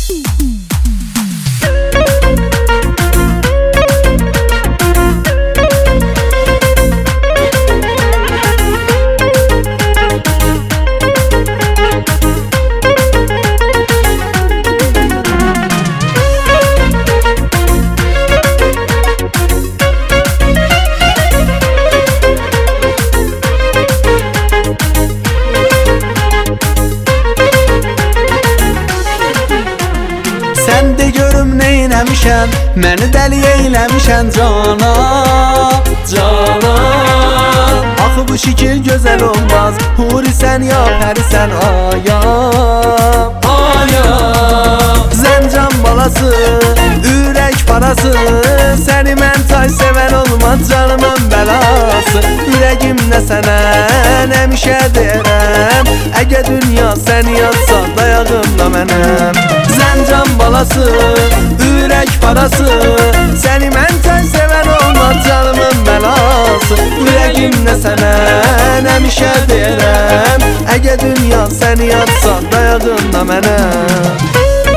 Sən de görüm neynəmişən, məni dəli eyləmişən cana, cana. Axı bu şəkil gözəl olmaz, huri sən ya pərisən aya, aya. Zəncan balası, ürək parası, səni mən tay sevən olmaz canımın bəlası. Ürəgimdə sənə həmişə deyərəm, əgər dünya səni yazsa dayağımda mənəm. Zəncan balası, ürək parası, səni mən tay sevən olmaz canımın bəlası. Ürəgimdə sənə həmişə deyərəm, əgər dünya səni yazsa dayağımda mənəm.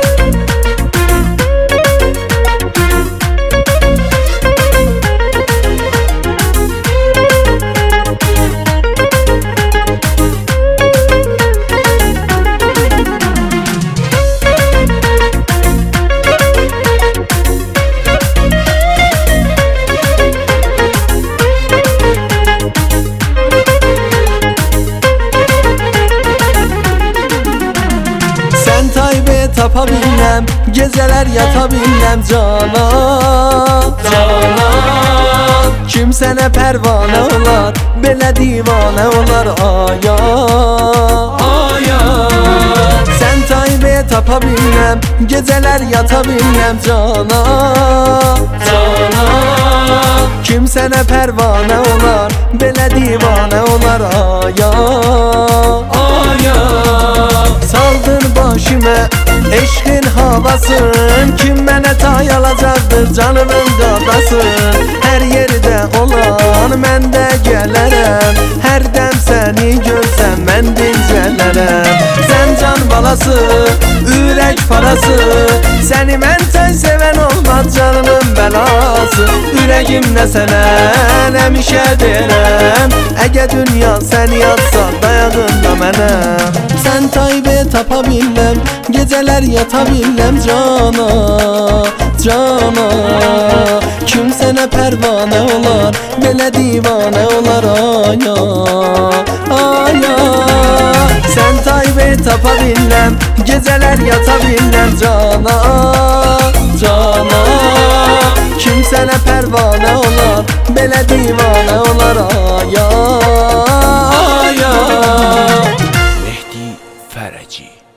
Tapa bilməm, gecələr yata bilməm cana, cana. Kim sənə pərvanə olar, belə divanə olar aya, aya. Sən taybəyə tapa bilməm, gecələr yata bilməm cana, cana. Kim sənə pərvanə olar, belə divanə olar aya, aya. Saldın başımə eşqin havasın, kim mənə tay alacaqdır canımın qadasın. Hər yerdə olan mən də gələrəm, hər dəm səni görsəm mən dincələrəm. Zəncan balası, ürək parası, səni mən tay sevən olmaz canımın bəlası. Ürəgimdə sənə həmişə deyərəm, əgər dünya səni yazsa dayağımda mənəm. Sən taybəyə tapa bilməm, gecələr yata bilməm cana, cana. Kim sənə pərvanə olar, belə divanə olar aya, aya. Sən taybəyə tapa bilməm, gecələr yata bilməm cana, cana. Kim sənə pərvanə olar, belə divanə olar aya, aya. Mehdi Fərəci.